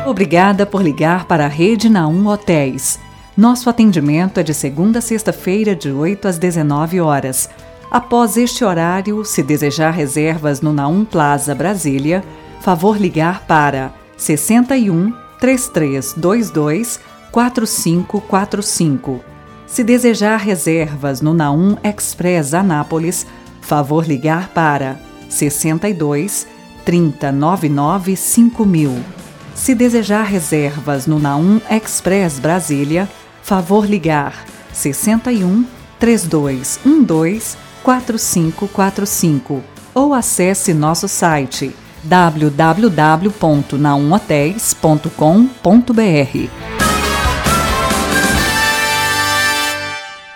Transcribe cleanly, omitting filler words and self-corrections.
Obrigada por ligar para a Rede Naum Hotéis. Nosso atendimento é de segunda a sexta-feira, de 8 às 19 horas. Após este horário, se desejar reservas no Naum Plaza Brasília, favor ligar para 61 3322 4545. Se desejar reservas no Naum Express Anápolis, favor ligar para 62 3099 5000. Se desejar reservas no Naum Express Brasília, favor ligar 61 3212 4545 ou acesse nosso site www.naumhotéis.com.br.